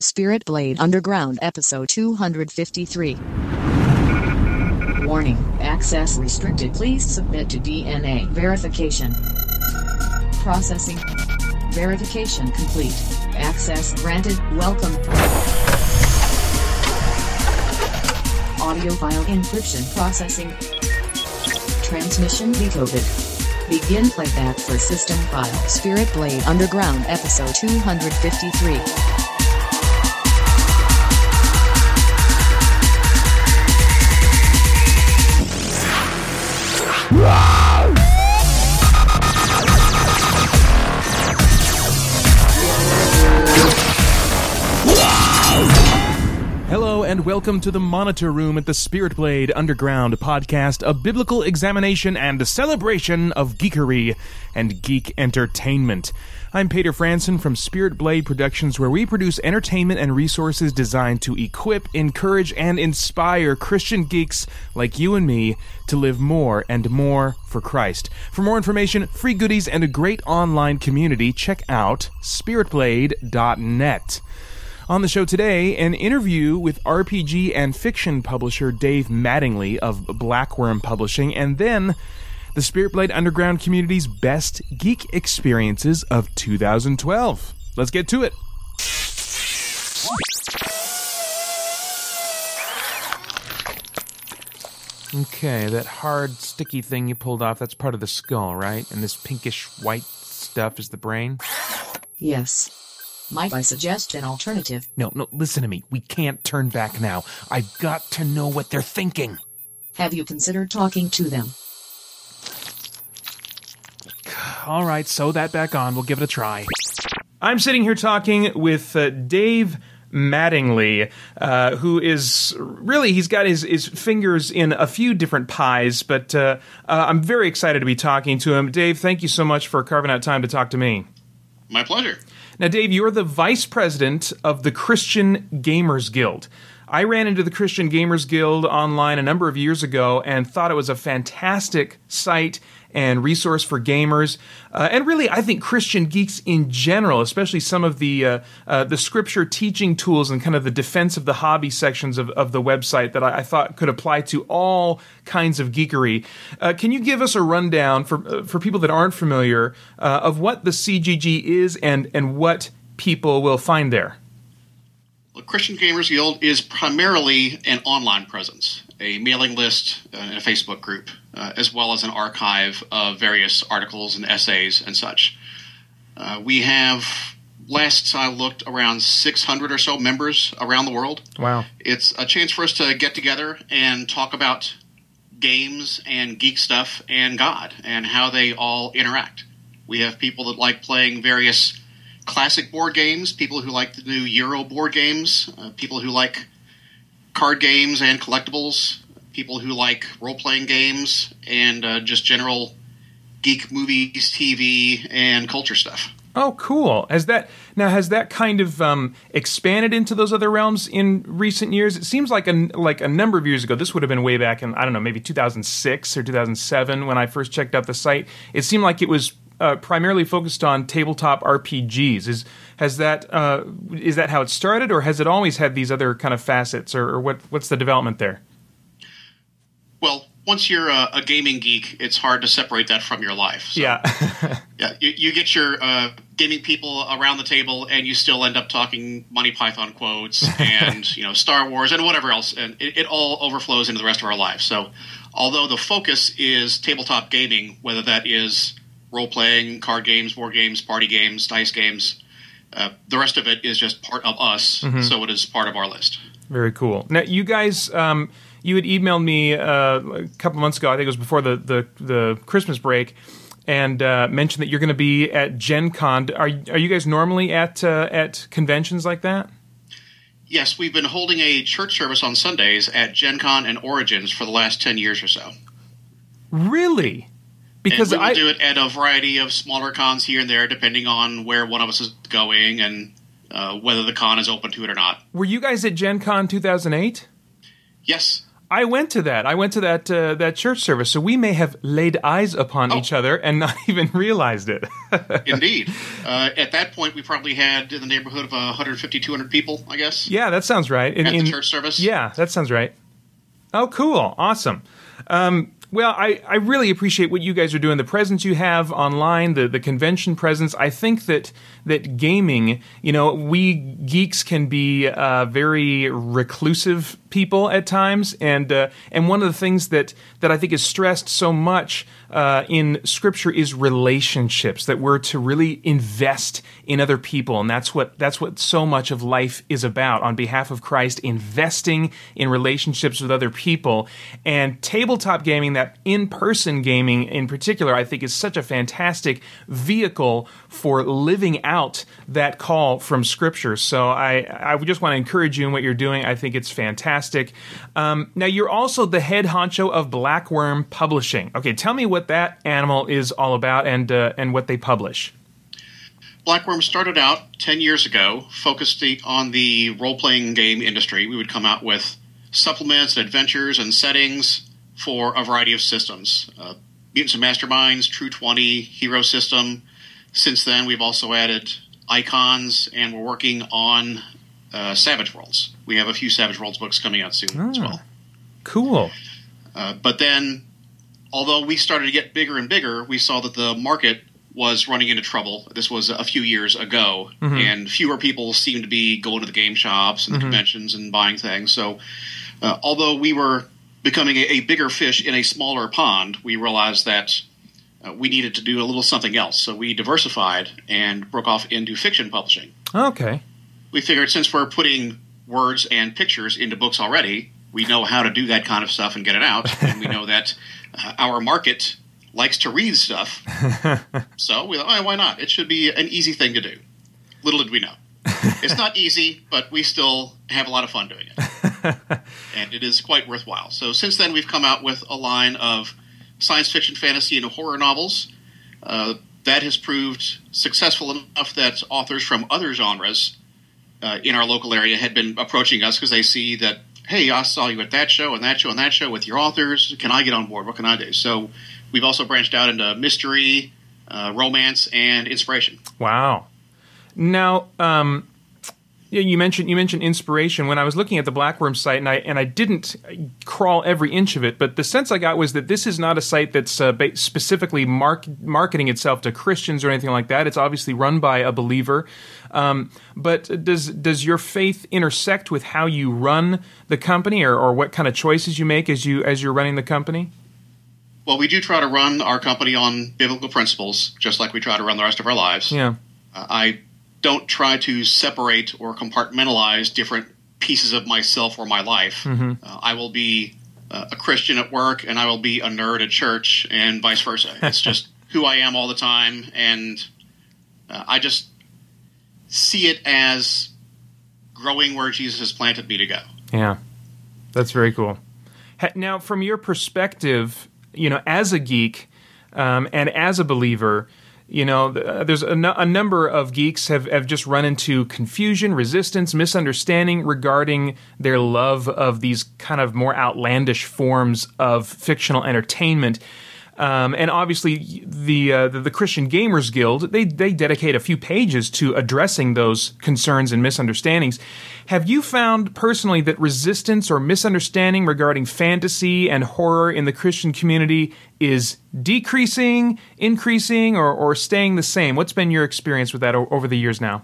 Spirit Blade Underground Episode 253. Warning, access restricted. Please submit to DNA verification. Processing. Verification complete. Access granted. Welcome. Audio file encryption processing. Transmission decoded. Begin playback for system file. Spirit Blade Underground Episode 253. Hello and welcome to the Monitor Room at the Spirit Blade Underground podcast, a biblical examination and a celebration of geekery and geek entertainment. I'm Peter Franson from Spirit Blade Productions, where we produce entertainment and resources designed to equip, encourage, and inspire Christian geeks like you and me to live more and more for Christ. For more information, free goodies, and a great online community, check out spiritblade.net. On the show today, an interview with RPG and fiction publisher Dave Mattingly of Blackworm Publishing, and then the Spirit Blade Underground community's best geek experiences of 2012. Let's get to it. Okay, that hard, sticky thing you pulled off, that's part of the skull, right? And this pinkish white stuff is the brain? Yes. Might I suggest an alternative? No, listen to me. We can't turn back now. I've got to know what they're thinking. Have you considered talking to them? All right, sew that back on. We'll give it a try. I'm sitting here talking with Dave Mattingly, who is really, he's got his fingers in a few different pies, but I'm very excited to be talking to him. Dave, thank you so much for carving out time to talk to me. My pleasure. Now, Dave, you're the vice president of the Christian Gamers Guild. I ran into the Christian Gamers Guild online a number of years ago and thought it was a fantastic site and resource for gamers, and really, I think Christian geeks in general, especially some of the scripture teaching tools and kind of the defense of the hobby sections of the website that I thought could apply to all kinds of geekery. Can you give us a rundown for people that aren't familiar of what the CGG is and what people will find there? The Christian Gamers Guild is primarily an online presence, a mailing list and a Facebook group, as well as an archive of various articles and essays and such. We have, last I looked, around 600 or so members around the world. Wow. It's a chance for us to get together and talk about games and geek stuff and God and how they all interact. We have people that like playing various classic board games, people who like the new Euro board games, people who like card games and collectibles, people who like role-playing games, and just general geek movies, TV, and culture stuff. Oh, cool. Has that kind of expanded into those other realms in recent years? It seems like a number of years ago, this would have been way back in, I don't know, maybe 2006 or 2007 when I first checked out the site. It seemed like it was primarily focused on tabletop RPGs. Is that how it started, or has it always had these other kind of facets, or what's the development there? Well, once you're a gaming geek, it's hard to separate that from your life. So, yeah. Yeah, you get your gaming people around the table, and you still end up talking Monty Python quotes and Star Wars and whatever else, and it all overflows into the rest of our lives. So, although the focus is tabletop gaming, whether that is role-playing, card games, board games, party games, dice games, the rest of it is just part of us, so it is part of our list. Very cool. Now, you guys, you had emailed me a couple months ago, I think it was before the Christmas break, and mentioned that you're going to be at Gen Con. Are you guys normally at conventions like that? Yes, we've been holding a church service on Sundays at Gen Con and Origins for the last 10 years or so. Really? Because and we will do it at a variety of smaller cons here and there, depending on where one of us is going and whether the con is open to it or not. Were you guys at Gen Con 2008? Yes. I went to that. I went to that church service, so we may have laid eyes upon each other and not even realized it. Indeed. At that point, we probably had in the neighborhood of 150, 200 people, I guess. Yeah, that sounds right. At the church service? Yeah, that sounds right. Oh, cool. Awesome. Well, I really appreciate what you guys are doing. The presence you have online, the convention presence. I think that gaming, we geeks can be very reclusive people at times, and one of the things that I think is stressed so much in Scripture is relationships, that we're to really invest in other people, and that's what so much of life is about. On behalf of Christ, investing in relationships with other people, and tabletop gaming, that in-person gaming in particular, I think is such a fantastic vehicle for living out that call from Scripture. So I just want to encourage you in what you're doing. I think it's fantastic. Now, you're also the head honcho of Blackworm Publishing. Okay, tell me what that animal is all about and what they publish. Blackworm started out 10 years ago, focused on the role-playing game industry. We would come out with supplements, adventures, and settings for a variety of systems. Mutants and Masterminds, True 20, Hero System. Since then, we've also added icons, and we're working on Savage Worlds. We have a few Savage Worlds books coming out soon as well. Cool. But then, although we started to get bigger and bigger, we saw that the market was running into trouble. This was a few years ago, and fewer people seemed to be going to the game shops and the conventions and buying things. So although we were becoming a bigger fish in a smaller pond, we realized that we needed to do a little something else. So we diversified and broke off into fiction publishing. Okay. We figured since we're putting words and pictures into books already, we know how to do that kind of stuff and get it out. And we know that our market likes to read stuff. So we thought, why not? It should be an easy thing to do. Little did we know. It's not easy, but we still have a lot of fun doing it. And it is quite worthwhile. So since then, we've come out with a line of science fiction, fantasy, and horror novels. That has proved successful enough that authors from other genres in our local area had been approaching us because they see that, hey, I saw you at that show and that show and that show with your authors. Can I get on board? What can I do? So we've also branched out into mystery, romance, and inspiration. Wow. Now, you mentioned inspiration. When I was looking at the Blackworm site, and I didn't crawl every inch of it, but the sense I got was that this is not a site that's specifically marketing itself to Christians or anything like that. It's obviously run by a believer. But does your faith intersect with how you run the company, or what kind of choices you make as you're running the company? Well, we do try to run our company on biblical principles, just like we try to run the rest of our lives. Yeah. I don't try to separate or compartmentalize different pieces of myself or my life. I will be a Christian at work, and I will be a nerd at church, and vice versa. It's just who I am all the time, and I just see it as growing where Jesus has planted me to go. Yeah, that's very cool. Now, from your perspective, as a geek and as a believer, there's a number of geeks have just run into confusion, resistance, misunderstanding regarding their love of these kind of more outlandish forms of fictional entertainment. And obviously, the Christian Gamers Guild, they dedicate a few pages to addressing those concerns and misunderstandings. Have you found personally that resistance or misunderstanding regarding fantasy and horror in the Christian community is decreasing, increasing, or staying the same? What's been your experience with that over the years now?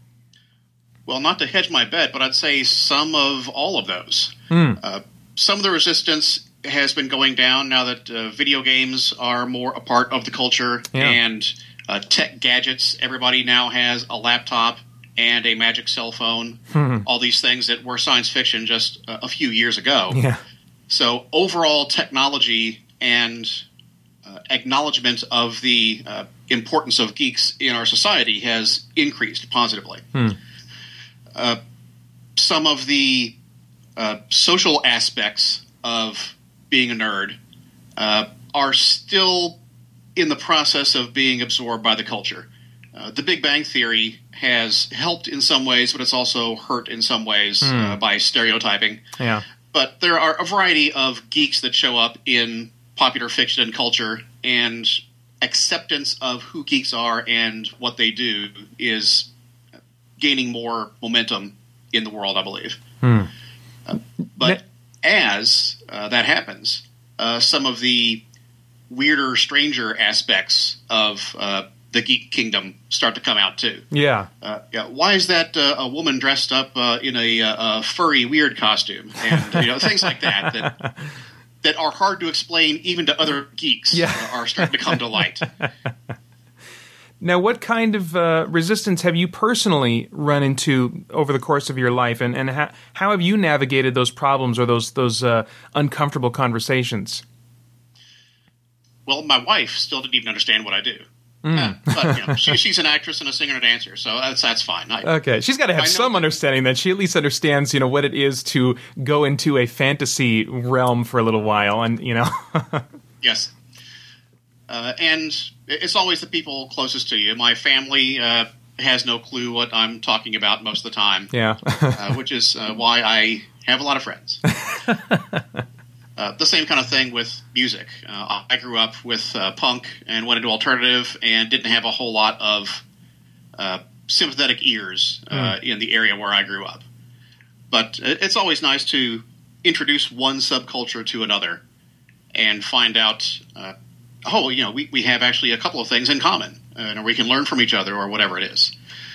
Well, not to hedge my bet, but I'd say some of all of those. Some of the resistance has been going down now that video games are more a part of the culture, and tech gadgets. Everybody now has a laptop and a magic cell phone. All these things that were science fiction just a few years ago. So overall technology and acknowledgement of the importance of geeks in our society has increased positively. Some of the social aspects of being a nerd are still in the process of being absorbed by the culture. The Big Bang Theory has helped in some ways, but it's also hurt in some ways by stereotyping. But But there are a variety of geeks that show up in popular fiction and culture, and acceptance of who geeks are and what they do is gaining more momentum in the world, I believe. But as that happens, some of the weirder, stranger aspects of the geek kingdom start to come out too. Yeah. Why is that a woman dressed up in a furry, weird costume, and things like that that are hard to explain even to other geeks are starting to come to light. Now, what kind of resistance have you personally run into over the course of your life, and how have you navigated those problems or those uncomfortable conversations? Well, my wife still didn't even understand what I do. But she's an actress and a singer and a dancer, so that's fine. Okay, she's got to have some understanding that she at least understands, what it is to go into a fantasy realm for a little while, and Yes. And it's always the people closest to you. My family has no clue what I'm talking about most of the time. Yeah. Which is why I have a lot of friends. The same kind of thing with music. I grew up with punk and went into alternative and didn't have a whole lot of sympathetic ears in the area where I grew up. But it's always nice to introduce one subculture to another and find out, we have actually a couple of things in common, and we can learn from each other or whatever it is.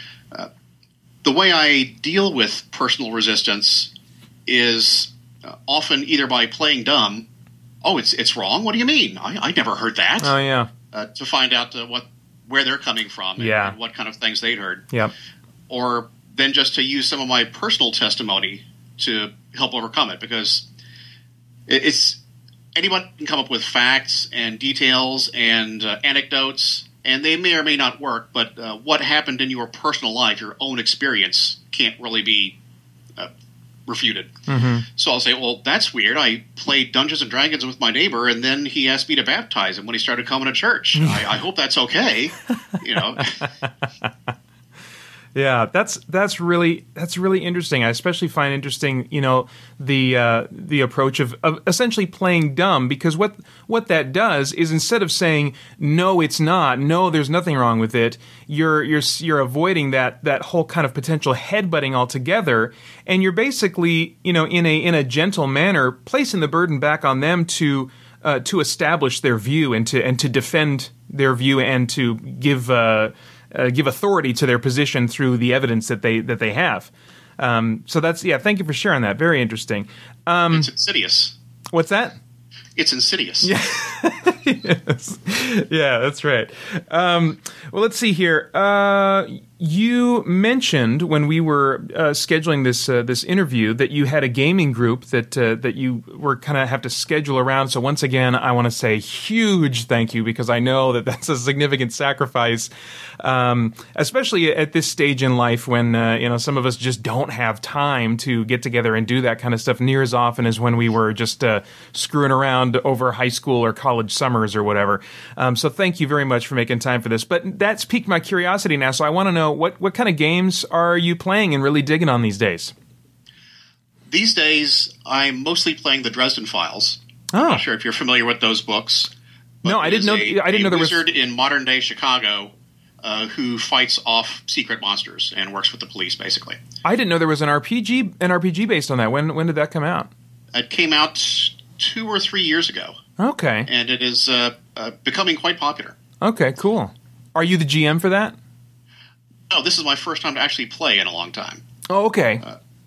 The way I deal with personal resistance is often either by playing dumb. Oh, it's wrong? What do you mean? I never heard that. Oh, yeah. To find out where they're coming from and what kind of things they'd heard. Yeah. Or then just to use some of my personal testimony to help overcome it, because it's anyone can come up with facts and details and anecdotes, and they may or may not work, but what happened in your personal life, your own experience, can't really be refuted. Mm-hmm. So I'll say, well, that's weird. I played Dungeons and Dragons with my neighbor, and then he asked me to baptize him when he started coming to church. I hope that's okay. Yeah, that's really interesting. I especially find interesting, the approach of essentially playing dumb, because what that does is, instead of saying no, it's not, no, there's nothing wrong with it, you're avoiding that whole kind of potential headbutting altogether, and you're basically, in a gentle manner, placing the burden back on them to establish their view and to defend their view and to give authority to their position through the evidence that they have. So that's, thank you for sharing that. Very interesting. It's insidious. What's that? It's insidious. Yeah. Yes. Yeah, that's right. Well, let's see here. You mentioned when we were scheduling this interview that you had a gaming group that you were kind of have to schedule around. So once again, I want to say huge thank you, because I know that that's a significant sacrifice, especially at this stage in life when some of us just don't have time to get together and do that kind of stuff near as often as when we were just screwing around over high school or college summers or whatever. So thank you very much for making time for this. But that's piqued my curiosity now, so I want to know what kind of games are you playing and really digging on these days? These days, I'm mostly playing the Dresden Files. Oh. I'm not sure if you're familiar with those books. No, I didn't know. I didn't know there was a wizard in modern day Chicago who fights off secret monsters and works with the police, basically. I didn't know there was an RPG based on that. When did that come out? It came out 2 or 3 years ago. Okay, and it is becoming quite popular. Okay, cool. Are you the GM for that? No, this is my first time to actually play in a long time. Oh, okay.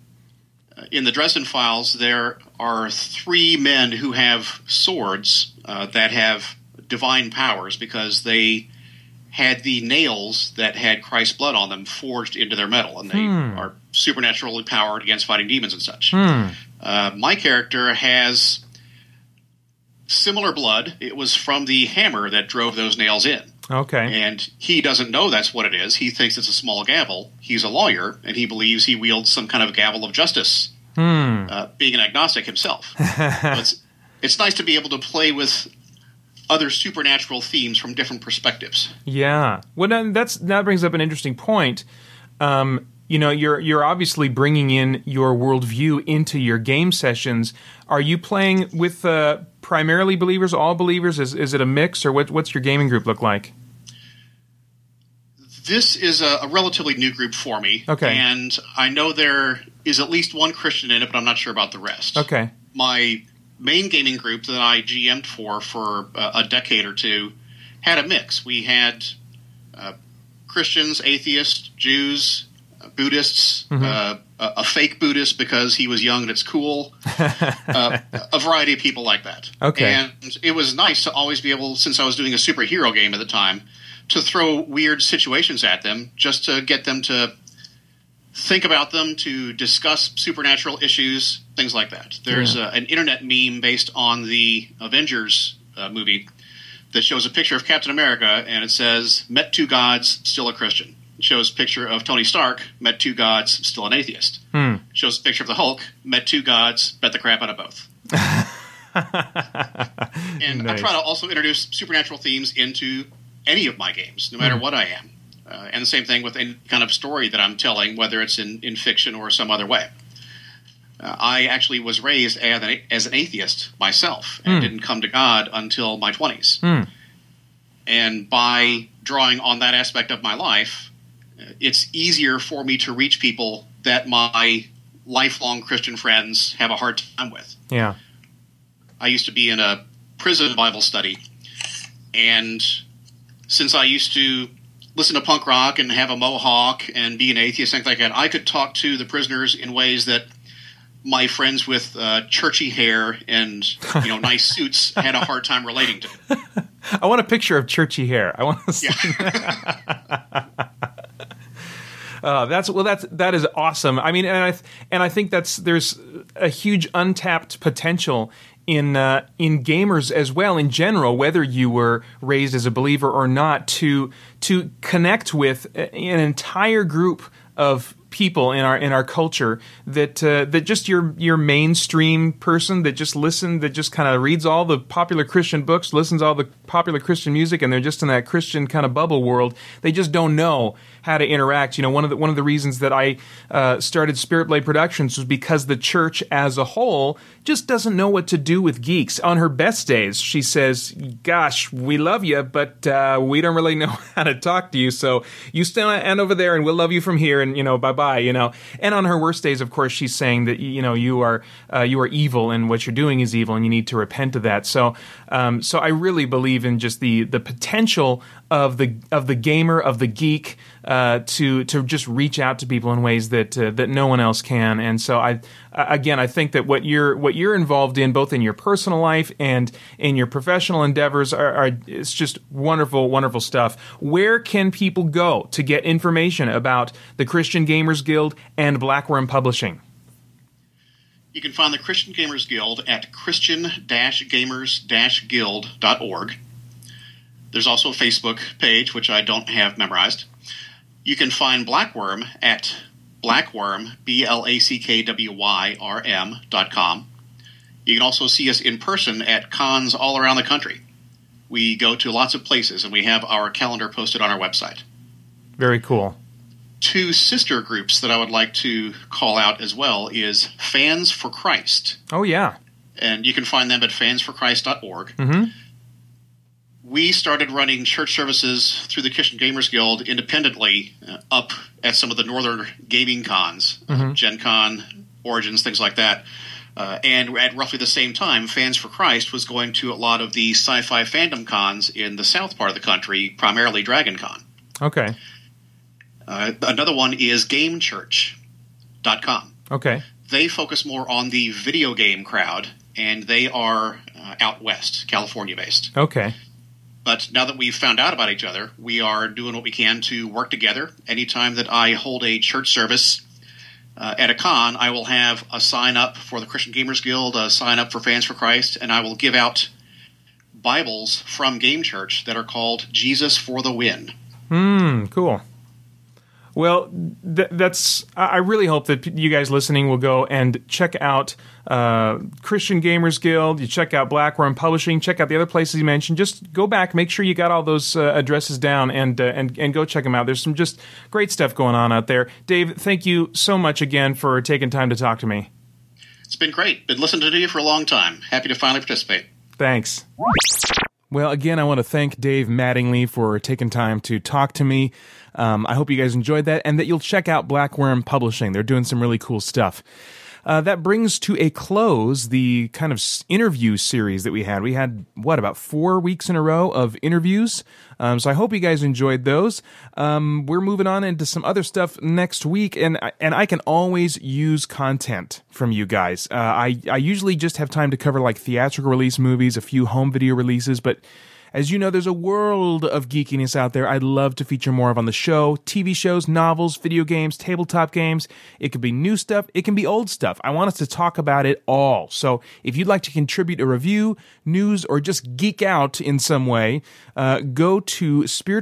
In the Dresden Files, there are 3 men who have swords that have divine powers because they had the nails that had Christ's blood on them forged into their metal, and they are supernaturally powered against fighting demons and such. My character has similar blood. It was from the hammer that drove those nails in. Okay. And he doesn't know that's what it is. He thinks it's a small gavel. He's a lawyer, and he believes he wields some kind of gavel of justice, being an agnostic himself. It's nice to be able to play with other supernatural themes from different perspectives. Yeah. Well, that brings up an interesting point. you're obviously bringing in your worldview into your game sessions. Are you playing with primarily believers, all believers? Is it a mix, or what's your gaming group look like? This is a relatively new group for me. Okay. And I know there is at least one Christian in it, but I'm not sure about the rest. Okay. My main gaming group that I GM'd for a decade or two had a mix. We had Christians, atheists, Jews, Buddhists, a fake Buddhist because he was young and it's cool, a variety of people like that. Okay. And it was nice to always be able, since I was doing a superhero game at the time, to throw weird situations at them just to get them to think about them, to discuss supernatural issues, things like that. There's an internet meme based on the Avengers movie that shows a picture of Captain America, and it says, "Met two gods, still a Christian." It shows a picture of Tony Stark, met two gods, still an atheist. It shows a picture of the Hulk, met two gods, bet the crap out of both. And nice. I try to also introduce supernatural themes into any of my games, no matter what I am. And the same thing with any kind of story that I'm telling, whether it's in fiction or some other way. I actually was raised as an atheist myself and didn't come to God until my 20s. And by drawing on that aspect of my life, it's easier for me to reach people that my lifelong Christian friends have a hard time with. Yeah. I used to be in a prison Bible study, and since I used to listen to punk rock and have a mohawk and be an atheist, things like that, I could talk to the prisoners in ways that my friends with churchy hair and nice suits had a hard time relating to. I want a picture of churchy hair. I want to see. Yeah. That is awesome. I mean, and I think there's a huge untapped potential in gamers as well in general, whether you were raised as a believer or not, to connect with an entire group of people in our culture that just your mainstream person that just kind of reads all the popular Christian books, listens to all the popular Christian music, and they're just in that Christian kind of bubble world. They just don't know how to interact. One of the reasons that I started Spirit Blade Productions was because the church as a whole just doesn't know what to do with geeks. On her best days, she says, "Gosh, we love you, but we don't really know how to talk to you. So you stand over there, and we'll love you from here. And bye-bye." And on her worst days, of course, she's saying that you are evil, and what you're doing is evil, and you need to repent of that. So I really believe in just the potential of the gamer, of the geek, to just reach out to people in ways that no one else can. And so I think that what you're involved in, both in your personal life and in your professional endeavors, it's just wonderful, wonderful stuff. Where can people go to get information about the Christian Gamers Guild and Blackworm Publishing? You can find the Christian Gamers Guild at christian-gamers-guild.org. There's also a Facebook page, which I don't have memorized. You can find Blackworm at Blackworm, BLACKWYRM.com. You can also see us in person at cons all around the country. We go to lots of places, and we have our calendar posted on our website. Very cool. Two sister groups that I would like to call out as well is Fans for Christ. Oh, yeah. And you can find them at fansforchrist.org. Mm-hmm. We started running church services through the Christian Gamers Guild independently up at some of the northern gaming cons, Gen Con, Origins, things like that. And at roughly the same time, Fans for Christ was going to a lot of the sci-fi fandom cons in the south part of the country, primarily Dragon Con. Okay. Another one is GameChurch.com. Okay. They focus more on the video game crowd, and they are out west, California-based. Okay. But now that we've found out about each other, we are doing what we can to work together. Anytime that I hold a church service at a con, I will have a sign-up for the Christian Gamers Guild, a sign-up for Fans for Christ, and I will give out Bibles from Game Church that are called Jesus for the Win. Cool. Well, I really hope that you guys listening will go and check out Christian Gamers Guild. You check out Blackworm Publishing. Check out the other places you mentioned. Just go back, make sure you got all those addresses down, and go check them out. There's some just great stuff going on out there. Dave, thank you so much again for taking time to talk to me. It's been great. Been listening to you for a long time. Happy to finally participate. Thanks. Well, again, I want to thank Dave Mattingly for taking time to talk to me. I hope you guys enjoyed that, and that you'll check out Blackworm Publishing. They're doing some really cool stuff. That brings to a close the kind of interview series that we had. We had, about 4 weeks in a row of interviews. So I hope you guys enjoyed those. We're moving on into some other stuff next week, and I can always use content from you guys. I usually just have time to cover like theatrical release movies, a few home video releases, but as you know, there's a world of geekiness out there I'd love to feature more of on the show. TV shows, novels, video games, tabletop games. It could be new stuff. It can be old stuff. I want us to talk about it all. So if you'd like to contribute a review, news, or just geek out in some way, go to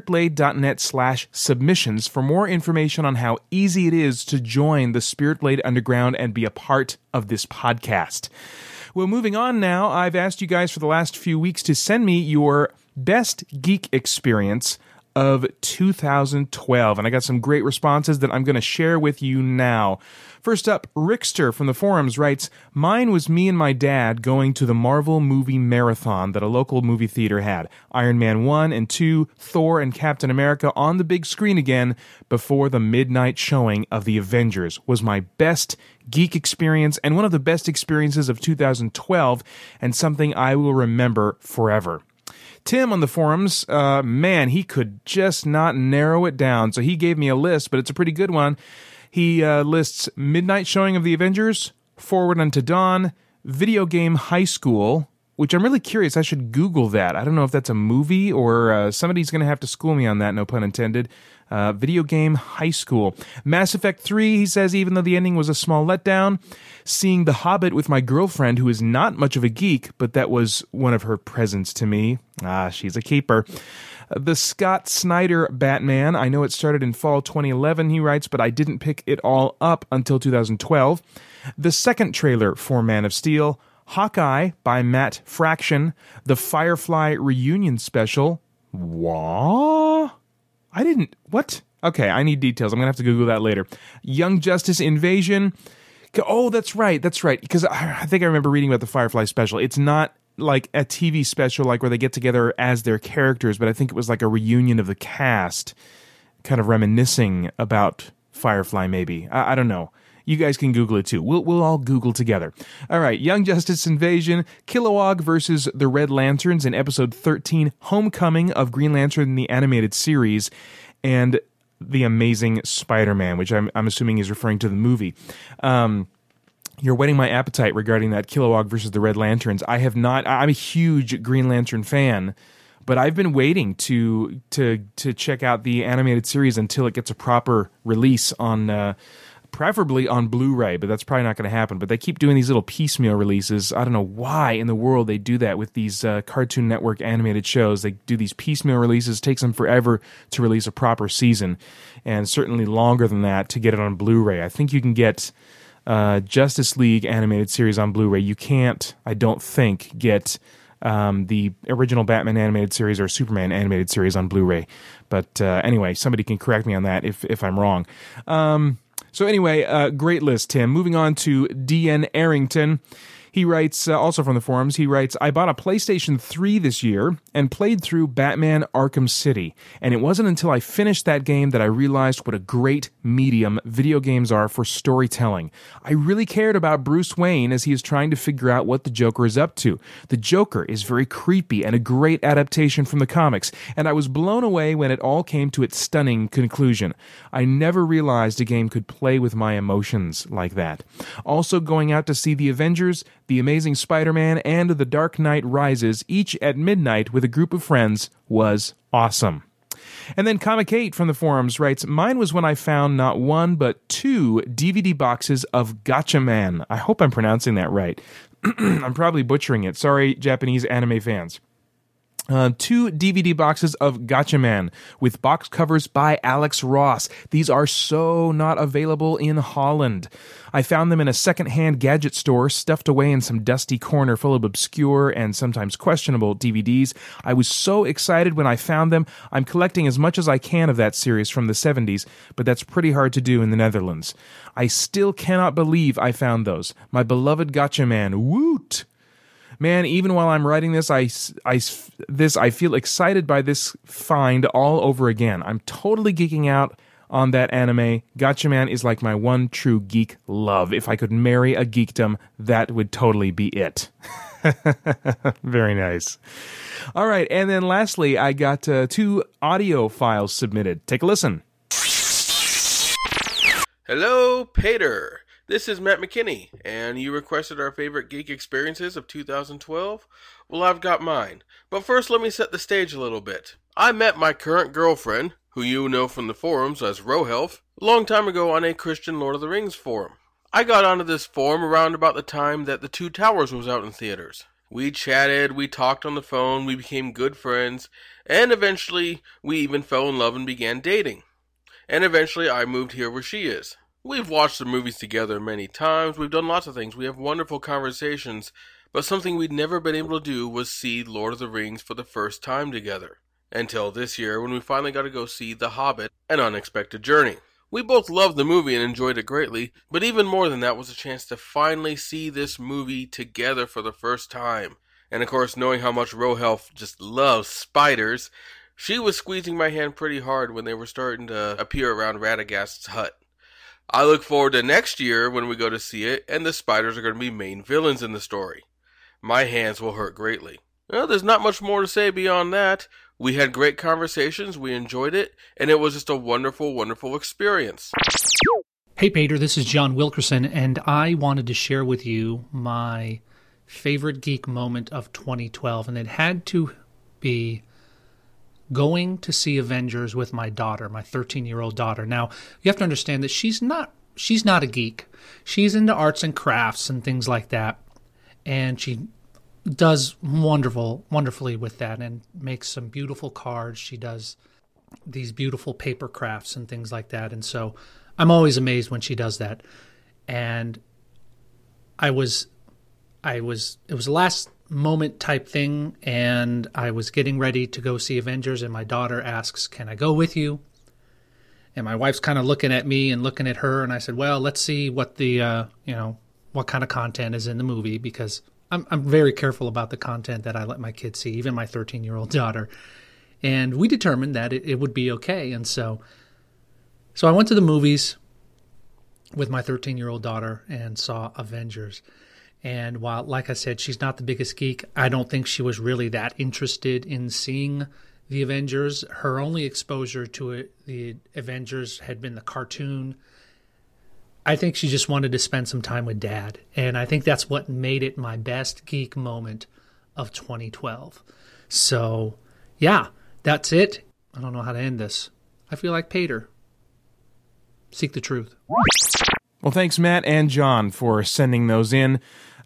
spiritblade.net/submissions for more information on how easy it is to join the Spirit Blade Underground and be a part of this podcast. Well, moving on now, I've asked you guys for the last few weeks to send me your best geek experience of 2012, and I got some great responses that I'm going to share with you now. First up, Rickster from the forums writes, "Mine was me and my dad going to the Marvel movie marathon that a local movie theater had. Iron Man 1 and 2, Thor and Captain America on the big screen again before the midnight showing of the Avengers was my best geek experience and one of the best experiences of 2012 and something I will remember forever." Tim on the forums, man, he could just not narrow it down, so he gave me a list, but it's a pretty good one. He lists midnight showing of the Avengers, Forward Unto Dawn, Video Game High School, which I'm really curious. I should Google that. I don't know if that's a movie or somebody's going to have to school me on that, no pun intended. Video Game High School. Mass Effect 3, he says, even though the ending was a small letdown. Seeing The Hobbit with my girlfriend, who is not much of a geek, but that was one of her presents to me. She's a keeper. The Scott Snyder Batman. I know it started in fall 2011, he writes, but I didn't pick it all up until 2012. The second trailer for Man of Steel. Hawkeye by Matt Fraction. The Firefly Reunion Special. What? What? Okay, I need details. I'm going to have to Google that later. Young Justice Invasion. Oh, that's right. Because I think I remember reading about the Firefly special. It's not like a TV special like where they get together as their characters, but I think it was like a reunion of the cast, kind of reminiscing about Firefly maybe. I don't know. You guys can Google it too. We'll all Google together. All right, Young Justice Invasion, Kilowog versus the Red Lanterns in episode 13, Homecoming of Green Lantern the Animated Series, and The Amazing Spider-Man, which I'm assuming is referring to the movie. You're whetting my appetite regarding that Kilowog versus the Red Lanterns. I have not. I'm a huge Green Lantern fan, but I've been waiting to check out the animated series until it gets a proper release on. Preferably on Blu-ray, but that's probably not going to happen. But they keep doing these little piecemeal releases. I don't know why in the world they do that with these Cartoon Network animated shows. They do these piecemeal releases. It takes them forever to release a proper season, and certainly longer than that to get it on Blu-ray. I think you can get Justice League animated series on Blu-ray. You can't, I don't think, get the original Batman animated series or Superman animated series on Blu-ray. But anyway, somebody can correct me on that if I'm wrong. So anyway, great list, Tim. Moving on to D.N. Arrington. He writes, also from the forums, he writes, I bought a PlayStation 3 this year and played through Batman Arkham City. And it wasn't until I finished that game that I realized what a great medium video games are for storytelling. I really cared about Bruce Wayne as he is trying to figure out what the Joker is up to. The Joker is very creepy and a great adaptation from the comics, and I was blown away when it all came to its stunning conclusion. I never realized a game could play with my emotions like that. Also going out to see The Avengers, The Amazing Spider-Man, and The Dark Knight Rises, each at midnight with a group of friends, was awesome. And then Comic 8 from the forums writes, mine was when I found not one but 2 DVD boxes of Gatchaman. I hope I'm pronouncing that right. I'm probably butchering it. Sorry, Japanese anime fans. 2 DVD boxes of Gatchaman with box covers by Alex Ross. These are so not available in Holland. I found them in a second-hand gadget store stuffed away in some dusty corner full of obscure and sometimes questionable DVDs. I was so excited when I found them. I'm collecting as much as I can of that series from the 70s, but that's pretty hard to do in the Netherlands. I still cannot believe I found those. My beloved Gatchaman. Woot! Man, even while I'm writing this, I feel excited by this find all over again. I'm totally geeking out on that anime. Gatchaman is like my one true geek love. If I could marry a geekdom, that would totally be it. Very nice. All right, and then lastly, I got 2 audio files submitted. Take a listen. Hello, Peter. This is Matt McKinney, and you requested our favorite geek experiences of 2012? Well, I've got mine. But first, let me set the stage a little bit. I met my current girlfriend, who you know from the forums as Rohelf, a long time ago on a Christian Lord of the Rings forum. I got onto this forum around about the time that The Two Towers was out in theaters. We chatted, we talked on the phone, we became good friends, and eventually we even fell in love and began dating. And eventually I moved here where she is. We've watched the movies together many times, we've done lots of things, we have wonderful conversations, but something we'd never been able to do was see Lord of the Rings for the first time together. Until this year, when we finally got to go see The Hobbit, An Unexpected Journey. We both loved the movie and enjoyed it greatly, but even more than that was a chance to finally see this movie together for the first time. And of course, knowing how much Rohelf just loves spiders, she was squeezing my hand pretty hard when they were starting to appear around Radagast's hut. I look forward to next year when we go to see it, and the spiders are going to be main villains in the story. My hands will hurt greatly. Well, there's not much more to say beyond that. We had great conversations, we enjoyed it, and it was just a wonderful, wonderful experience. Hey Peter, this is John Wilkerson, and I wanted to share with you my favorite geek moment of 2012, and it had to be going to see Avengers with my daughter, my 13-year-old daughter. Now, you have to understand that she's not a geek. She's into arts and crafts and things like that, and she does wonderfully with that and makes some beautiful cards. She does these beautiful paper crafts and things like that, and so I'm always amazed when she does that. And it was a last moment type thing, and I was getting ready to go see Avengers, and my daughter asks, "Can I go with you?" And my wife's kind of looking at me and looking at her, and I said, "Well, let's see what the what kind of content is in the movie," because I'm very careful about the content that I let my kids see, even my 13-year-old daughter. And we determined that it would be okay, and so I went to the movies with my 13-year-old daughter and saw Avengers. And while, like I said, she's not the biggest geek, I don't think she was really that interested in seeing the Avengers. Her only exposure to the Avengers had been the cartoon. I think she just wanted to spend some time with Dad. And I think that's what made it my best geek moment of 2012. So, yeah, that's it. I don't know how to end this. I feel like Peter. Seek the truth. Well, thanks, Matt and John, for sending those in.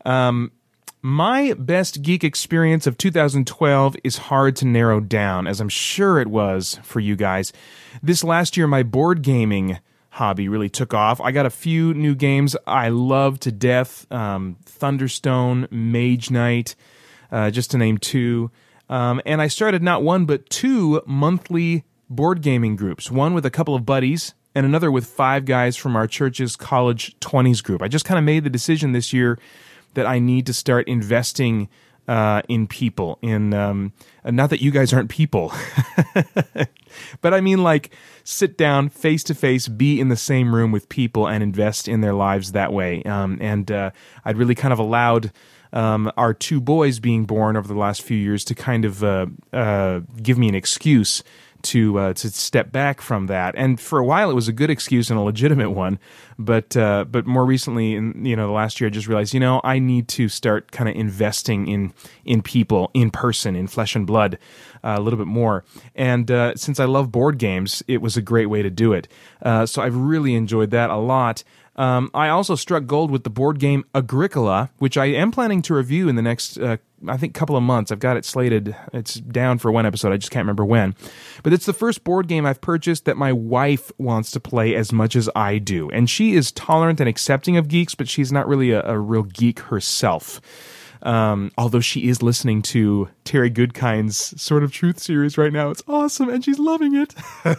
My best geek experience of 2012 is hard to narrow down, as I'm sure it was for you guys. This last year, my board gaming hobby really took off. I got a few new games I love to death. Thunderstone, Mage Knight, just to name 2. And I started not 1, but 2 monthly board gaming groups. One with a couple of buddies, and another with 5 guys from our church's college 20s group. I just kind of made the decision this year that I need to start investing in people. Not that you guys aren't people, but I mean like sit down face to face, be in the same room with people and invest in their lives that way. I'd really kind of allowed our 2 boys being born over the last few years to kind of give me an excuse to step back from that. And for a while it was a good excuse and a legitimate one, but more recently in the last year I just realized I need to start kind of investing in people, in person, in flesh and blood a little bit more. And since I love board games, it was a great way to do it. So I've really enjoyed that a lot. I also struck gold with the board game Agricola, which I am planning to review in the next I think, couple of months. I've got it slated. It's down for one episode. I just can't remember when. But it's the first board game I've purchased that my wife wants to play as much as I do. And she is tolerant and accepting of geeks, but she's not really a real geek herself. Although she is listening to Terry Goodkind's Sword of Truth series right now. It's awesome, and she's loving it.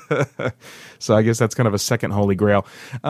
So I guess that's kind of a second holy grail.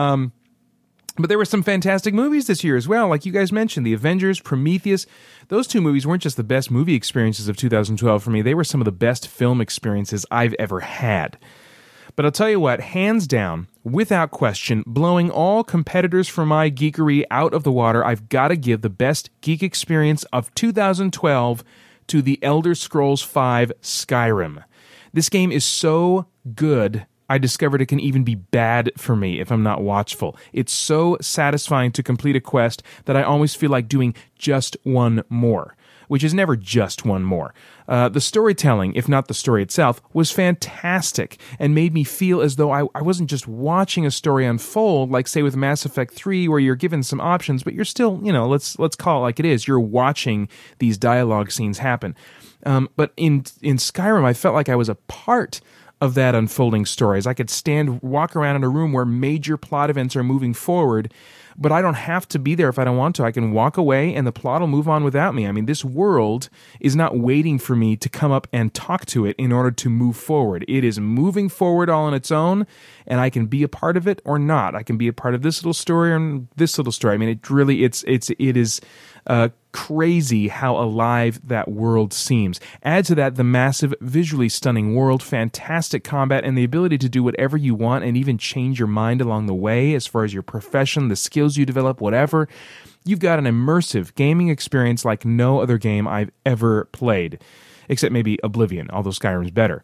But there were some fantastic movies this year as well, like you guys mentioned, The Avengers, Prometheus. Those two movies weren't just the best movie experiences of 2012 for me, they were some of the best film experiences I've ever had. But I'll tell you what, hands down, without question, blowing all competitors for my geekery out of the water, I've got to give the best geek experience of 2012 to The Elder Scrolls V Skyrim. This game is so good, I discovered it can even be bad for me if I'm not watchful. It's so satisfying to complete a quest that I always feel like doing just one more, which is never just one more. The storytelling, if not the story itself, was fantastic and made me feel as though I wasn't just watching a story unfold, like, say, with Mass Effect 3, where you're given some options, but you're still, let's call it like it is. You're watching these dialogue scenes happen. But in Skyrim, I felt like I was a part of that unfolding story, as I could walk around in a room where major plot events are moving forward, but I don't have to be there if I don't want to. I can walk away and the plot will move on without me. I mean, this world is not waiting for me to come up and talk to it in order to move forward. It is moving forward all on its own, and I can be a part of it or not. I can be a part of this little story or this little story. I mean, it is crazy how alive that world seems. Add to that the massive, visually stunning world, fantastic combat, and the ability to do whatever you want and even change your mind along the way as far as your profession, the skills you develop, whatever. You've got an immersive gaming experience like no other game I've ever played. Except maybe Oblivion, although Skyrim's better.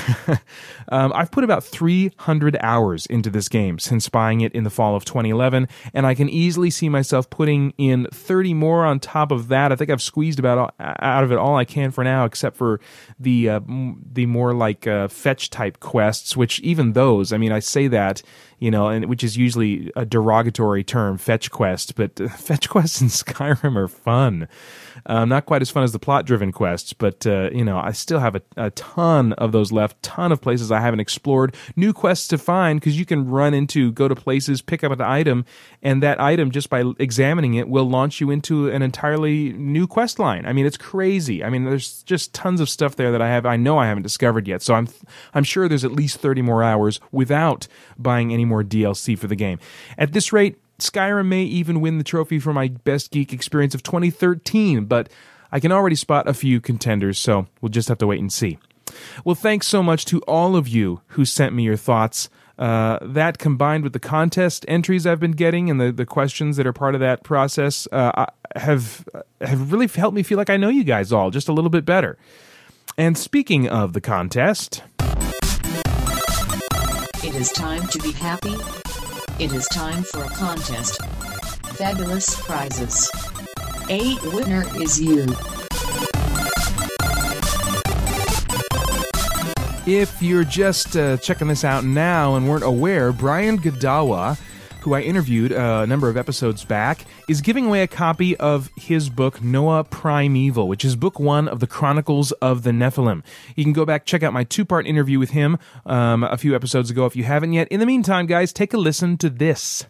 I've put about 300 hours into this game since buying it in the fall of 2011, and I can easily see myself putting in 30 more on top of that. I think I've squeezed out of it all I can for now, except for the more like fetch-type quests, which even those, I mean, I say that, and which is usually a derogatory term, fetch quest, but fetch quests in Skyrim are fun. Not quite as fun as the plot-driven quests, but I still have a ton of those left, ton of places I haven't explored, new quests to find, because you can go to places, pick up an item, and that item, just by examining it, will launch you into an entirely new quest line. I mean, it's crazy. I mean, there's just tons of stuff there that I know I haven't discovered yet, so I'm sure there's at least 30 more hours without buying any more DLC for the game. At this rate, Skyrim may even win the trophy for my best geek experience of 2013, but I can already spot a few contenders, so we'll just have to wait and see. Well, thanks so much to all of you who sent me your thoughts. That, combined with the contest entries I've been getting and the questions that are part of that process, have really helped me feel like I know you guys all just a little bit better. And speaking of the contest, it is time to be happy. It is time for a contest. Fabulous prizes. A winner is you. If you're just checking this out now and weren't aware, Brian Godawa, who I interviewed a number of episodes back, is giving away a copy of his book, Noah Primeval, which is book 1 of the Chronicles of the Nephilim. You can go back, check out my 2-part interview with him a few episodes ago if you haven't yet. In the meantime, guys, take a listen to this.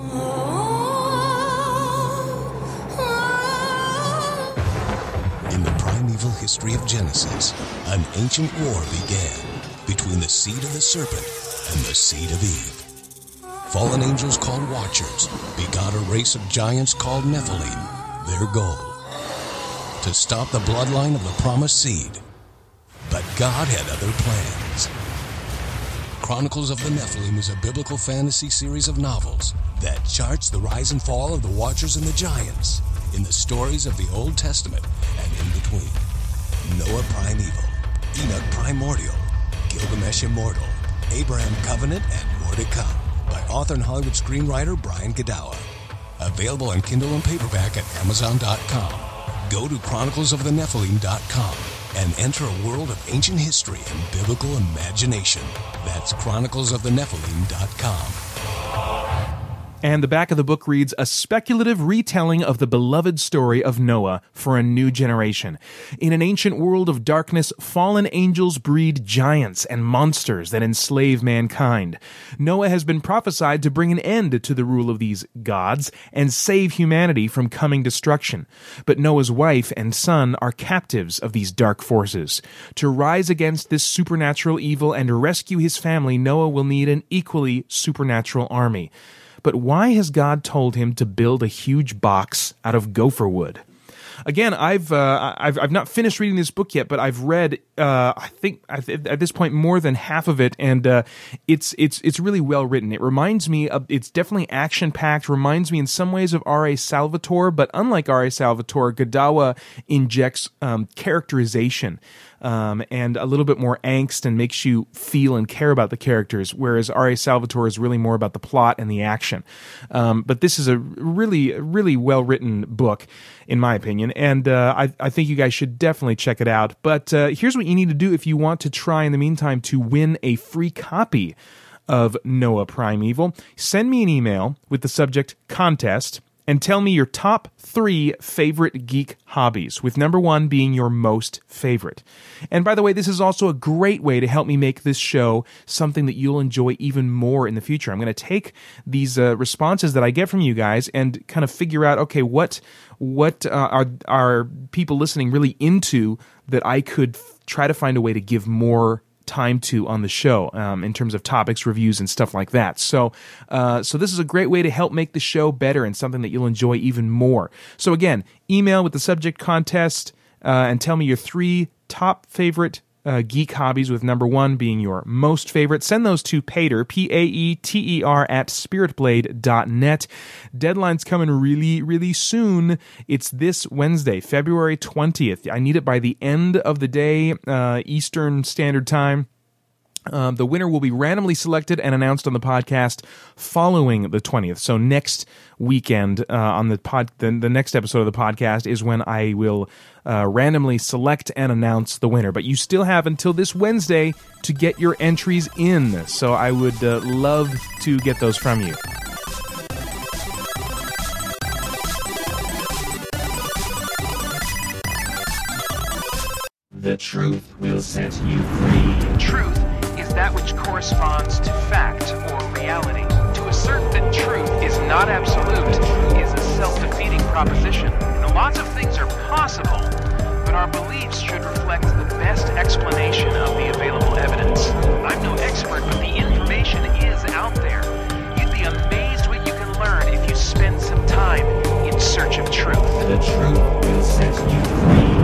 In the primeval history of Genesis, an ancient war began between the seed of the serpent and the seed of Eve. Fallen angels called Watchers begot a race of giants called Nephilim, their goal: to stop the bloodline of the promised seed. But God had other plans. Chronicles of the Nephilim is a biblical fantasy series of novels that charts the rise and fall of the Watchers and the giants in the stories of the Old Testament and in between. Noah Primeval, Enoch Primordial, Gilgamesh Immortal, Abraham Covenant, and more to come, by author and Hollywood screenwriter Brian Godawa. Available on Kindle and paperback at Amazon.com. Go to chroniclesofthenephilim.com and enter a world of ancient history and biblical imagination. That's chroniclesofthenephilim.com. And the back of the book reads, "A speculative retelling of the beloved story of Noah for a new generation. In an ancient world of darkness, fallen angels breed giants and monsters that enslave mankind. Noah has been prophesied to bring an end to the rule of these gods and save humanity from coming destruction. But Noah's wife and son are captives of these dark forces. To rise against this supernatural evil and rescue his family, Noah will need an equally supernatural army. But why has God told him to build a huge box out of gopher wood?" Again, I've not finished reading this book yet, but I've read I think at this point more than half of it, and it's really well written. It reminds me of, it's definitely action packed. Reminds me in some ways of R.A. Salvatore, but unlike R.A. Salvatore, Gadawa injects characterization. And a little bit more angst and makes you feel and care about the characters, whereas R.A. Salvatore is really more about the plot and the action. But this is a really, really well-written book, in my opinion, and I think you guys should definitely check it out. But here's what you need to do if you want to try, in the meantime, to win a free copy of Noah Primeval. Send me an email with the subject "Contest," and tell me your top 3 favorite geek hobbies, with number 1 being your most favorite. And by the way, this is also a great way to help me make this show something that you'll enjoy even more in the future. I'm going to take these responses that I get from you guys and kind of figure out, okay, what are people listening really into that I could try to find a way to give more time to on the show in terms of topics, reviews, and stuff like that. So this is a great way to help make the show better and something that you'll enjoy even more. So again, email with the subject "Contest" and tell me your 3 top favorite geek hobbies, with number 1 being your most favorite. Send those to Paeter, Paeter, at spiritblade.net. Deadline's coming really, really soon. It's this Wednesday, February 20th. I need it by the end of the day, Eastern Standard Time. The winner will be randomly selected and announced on the podcast following the 20th. So next weekend on the next episode of the podcast is when I will randomly select and announce the winner. But you still have until this Wednesday to get your entries in. So I would love to get those from you. The truth will set you free. Truth is that which corresponds to fact or reality. To assert that truth is not absolute is a self-defeating proposition. Now, lots of things are possible, but our beliefs should reflect the best explanation of the available evidence. I'm no expert, but the information is out there. You'd be amazed what you can learn if you spend some time in search of truth. The truth will set you free.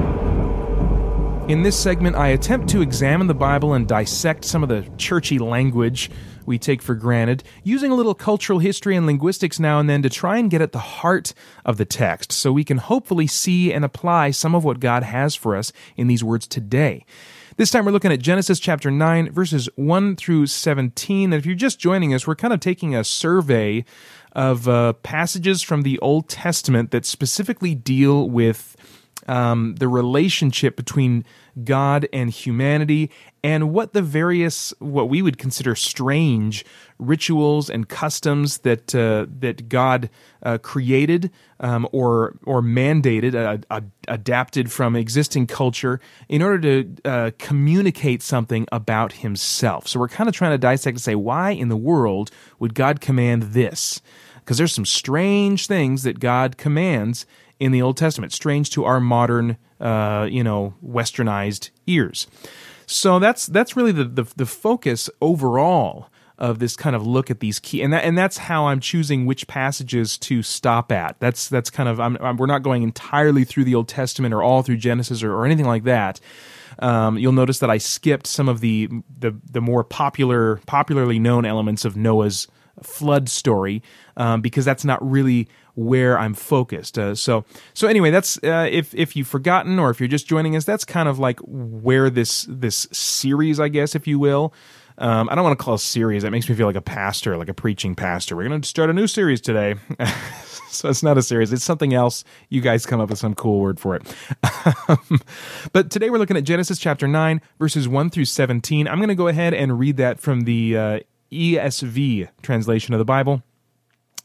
In this segment, I attempt to examine the Bible and dissect some of the churchy language we take for granted, using a little cultural history and linguistics now and then to try and get at the heart of the text, so we can hopefully see and apply some of what God has for us in these words today. This time we're looking at Genesis chapter 9, verses 1 through 17. And if you're just joining us, we're kind of taking a survey of passages from the Old Testament that specifically deal with the relationship between God and humanity, and what the various, what we would consider strange rituals and customs that God created or mandated, adapted from existing culture in order to communicate something about Himself. So we're kind of trying to dissect and say, why in the world would God command this? Because there's some strange things that God commands in the Old Testament, strange to our modern, westernized ears. So that's really the focus overall of this kind of look at these key, and that's how I'm choosing which passages to stop at. That's kind of we're not going entirely through the Old Testament or all through Genesis or anything like that. You'll notice that I skipped some of the more popularly known elements of Noah's flood story because that's not really where I'm focused. So anyway, that's if you've forgotten or if you're just joining us, that's kind of like where this series, I guess, if you will. I don't want to call it a series. That makes me feel like a pastor, like a preaching pastor. We're going to start a new series today. So it's not a series. It's something else. You guys come up with some cool word for it. But today we're looking at Genesis chapter 9, verses 1 through 17. I'm going to go ahead and read that from the ESV translation of the Bible.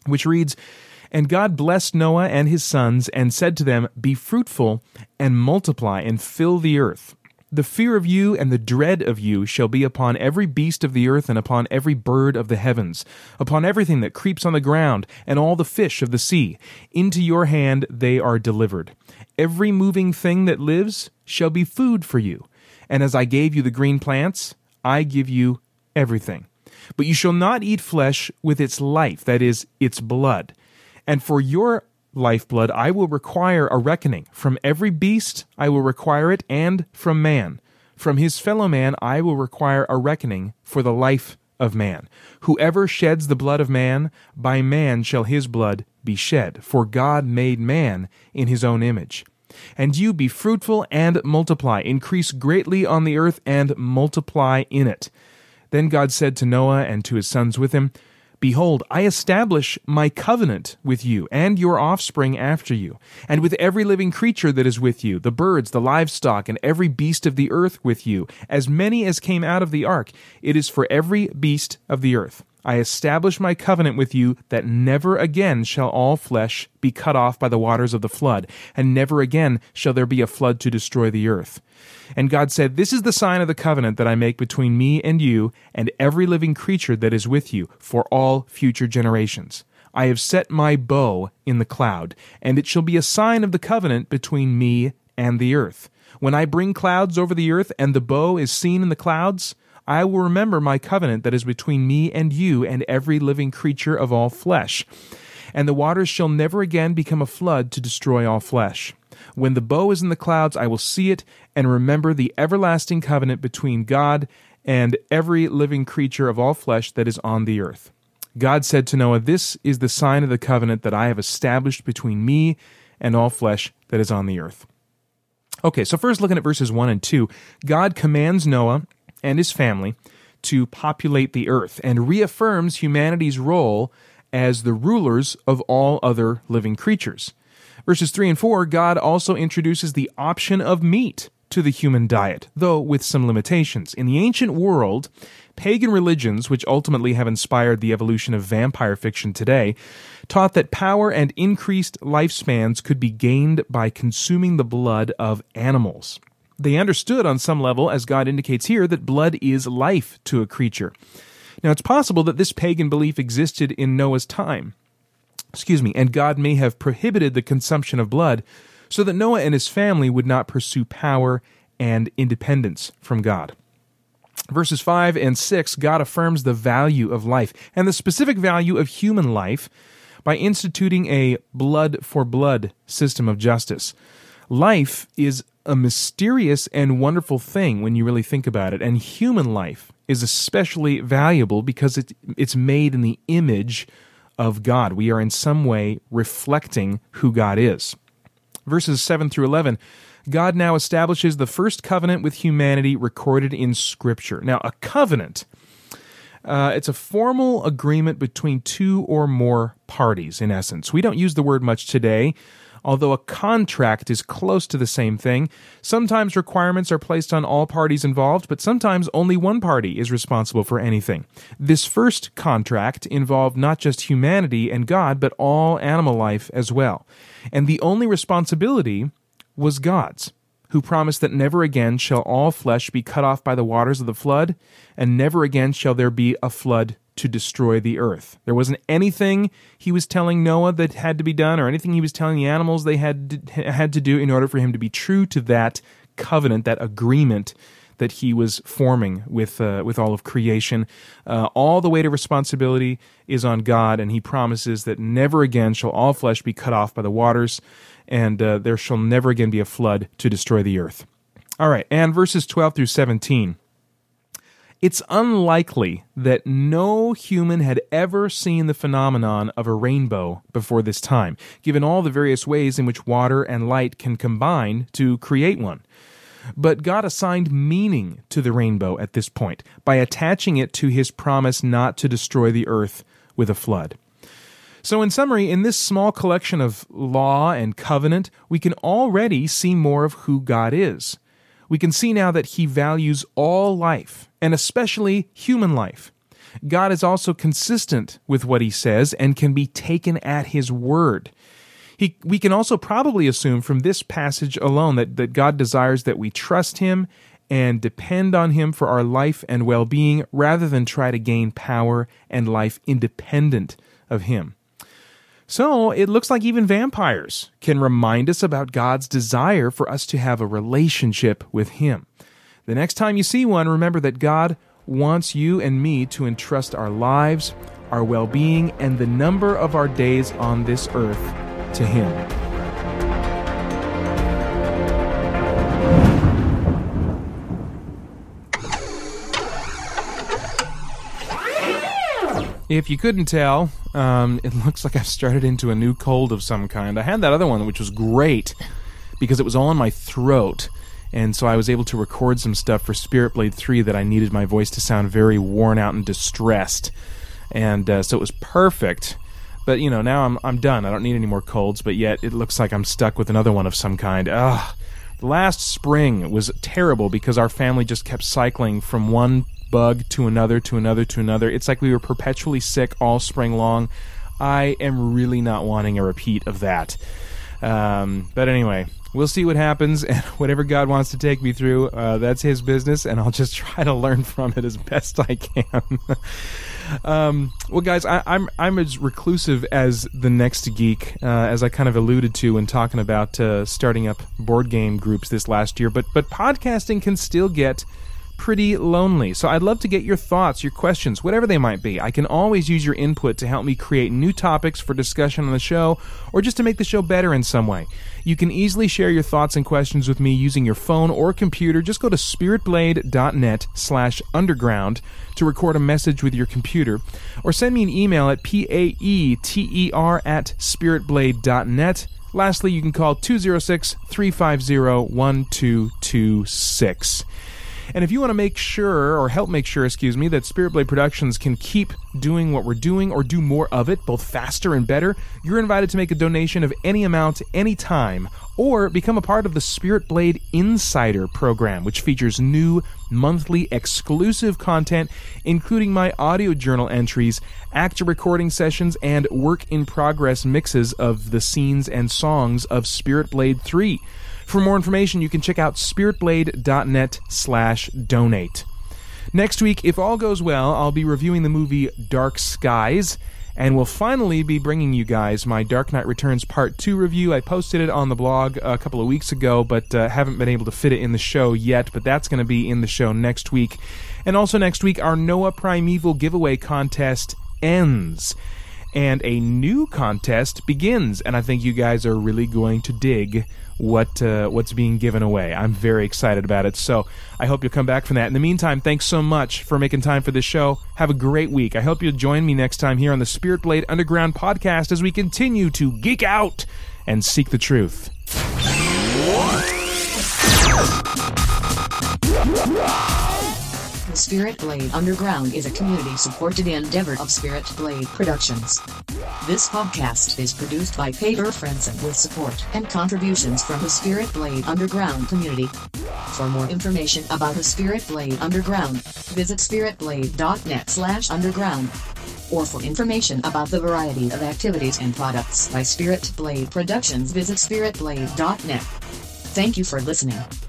which reads, "And God blessed Noah and his sons, and said to them, Be fruitful, and multiply, and fill the earth. The fear of you and the dread of you shall be upon every beast of the earth, and upon every bird of the heavens, upon everything that creeps on the ground, and all the fish of the sea. Into your hand they are delivered. Every moving thing that lives shall be food for you. And as I gave you the green plants, I give you everything. But you shall not eat flesh with its life, that is, its blood. And for your lifeblood I will require a reckoning. From every beast I will require it, and from man. From his fellow man I will require a reckoning for the life of man. Whoever sheds the blood of man, by man shall his blood be shed. For God made man in his own image. And you be fruitful and multiply, increase greatly on the earth and multiply in it." Then God said to Noah and to his sons with him, "Behold, I establish my covenant with you and your offspring after you, and with every living creature that is with you, the birds, the livestock, and every beast of the earth with you, as many as came out of the ark. It is for every beast of the earth. I establish my covenant with you that never again shall all flesh be cut off by the waters of the flood, and never again shall there be a flood to destroy the earth." And God said, "This is the sign of the covenant that I make between me and you and every living creature that is with you for all future generations. I have set my bow in the cloud, and it shall be a sign of the covenant between me and the earth. When I bring clouds over the earth and the bow is seen in the clouds, I will remember my covenant that is between me and you and every living creature of all flesh. And the waters shall never again become a flood to destroy all flesh. When the bow is in the clouds, I will see it and remember the everlasting covenant between God and every living creature of all flesh that is on the earth." God said to Noah, "This is the sign of the covenant that I have established between me and all flesh that is on the earth." Okay, so first looking at verses 1 and 2, God commands Noah and his family to populate the earth and reaffirms humanity's role as the rulers of all other living creatures. Verses 3 and 4, God also introduces the option of meat to the human diet, though with some limitations. In the ancient world, pagan religions, which ultimately have inspired the evolution of vampire fiction today, taught that power and increased lifespans could be gained by consuming the blood of animals. They understood on some level, as God indicates here, that blood is life to a creature. Now, it's possible that this pagan belief existed in Noah's time. And God may have prohibited the consumption of blood so that Noah and his family would not pursue power and independence from God. Verses 5 and 6, God affirms the value of life and the specific value of human life by instituting a blood-for-blood system of justice. Life is a mysterious and wonderful thing when you really think about it, and human life is especially valuable because it's made in the image of God. We are in some way reflecting who God is. Verses 7 through 11, God now establishes the first covenant with humanity recorded in Scripture. Now, a covenant, it's a formal agreement between two or more parties, in essence. We don't use the word much today, although a contract is close to the same thing. Sometimes requirements are placed on all parties involved, but sometimes only one party is responsible for anything. This first contract involved not just humanity and God, but all animal life as well. And the only responsibility was God's, who promised that never again shall all flesh be cut off by the waters of the flood, and never again shall there be a flood to destroy the earth. There wasn't anything he was telling Noah that had to be done, or anything he was telling the animals they had to do in order for him to be true to that covenant, that agreement that he was forming with all of creation. All the weight of responsibility is on God, and he promises that never again shall all flesh be cut off by the waters, and there shall never again be a flood to destroy the earth. All right, and verses 12 through 17. It's unlikely that no human had ever seen the phenomenon of a rainbow before this time, given all the various ways in which water and light can combine to create one. But God assigned meaning to the rainbow at this point by attaching it to his promise not to destroy the earth with a flood. So in summary, in this small collection of law and covenant, we can already see more of who God is. We can see now that he values all life, and especially human life. God is also consistent with what he says and can be taken at his word. We can also probably assume from this passage alone that God desires that we trust him and depend on him for our life and well-being rather than try to gain power and life independent of him. So it looks like even vampires can remind us about God's desire for us to have a relationship with him. The next time you see one, remember that God wants you and me to entrust our lives, our well-being, and the number of our days on this earth to him. If you couldn't tell, it looks like I've started into a new cold of some kind. I had that other one, which was great, because it was all in my throat, and so I was able to record some stuff for Spirit Blade 3 that I needed my voice to sound very worn out and distressed, and so it was perfect. But, now I'm done. I don't need any more colds, but yet it looks like I'm stuck with another one of some kind. Last spring was terrible because our family just kept cycling from one bug to another, to another, to another. It's like we were perpetually sick all spring long. I am really not wanting a repeat of that. But anyway, we'll see what happens, and whatever God wants to take me through, that's his business, and I'll just try to learn from it as best I can. Well, guys, I'm as reclusive as the next geek, as I kind of alluded to when talking about starting up board game groups this last year, but podcasting can still get pretty lonely. So I'd love to get your thoughts, your questions, whatever they might be. I can always use your input to help me create new topics for discussion on the show, or just to make the show better in some way. You can easily share your thoughts and questions with me using your phone or computer. Just go to spiritblade.net/underground to record a message with your computer, or send me an email at paeter@spiritblade.net. Lastly, you can call 206-350-1226. And if you want to make sure, or help make sure, that Spirit Blade Productions can keep doing what we're doing, or do more of it, both faster and better, you're invited to make a donation of any amount, anytime, or become a part of the Spirit Blade Insider program, which features new monthly exclusive content, including my audio journal entries, actor recording sessions, and work-in-progress mixes of the scenes and songs of Spirit Blade 3. For more information, you can check out spiritblade.net/donate. Next week, if all goes well, I'll be reviewing the movie Dark Skies, and we'll finally be bringing you guys my Dark Knight Returns Part 2 review. I posted it on the blog a couple of weeks ago, but haven't been able to fit it in the show yet, but that's going to be in the show next week. And also next week, our Noah Primeval giveaway contest ends, and a new contest begins, and I think you guys are really going to dig what's being given away. I'm very excited about it, so I hope you'll come back from that. In the meantime, thanks so much for making time for this show. Have a great week. I hope you'll join me next time here on the Spirit Blade Underground podcast as we continue to geek out and seek the truth. The Spirit Blade Underground is a community-supported endeavor of Spirit Blade Productions. This podcast is produced by Peter Frenson with support and contributions from the Spirit Blade Underground community. For more information about the Spirit Blade Underground, visit spiritblade.net/underground. Or for information about the variety of activities and products by Spirit Blade Productions, visit spiritblade.net. Thank you for listening.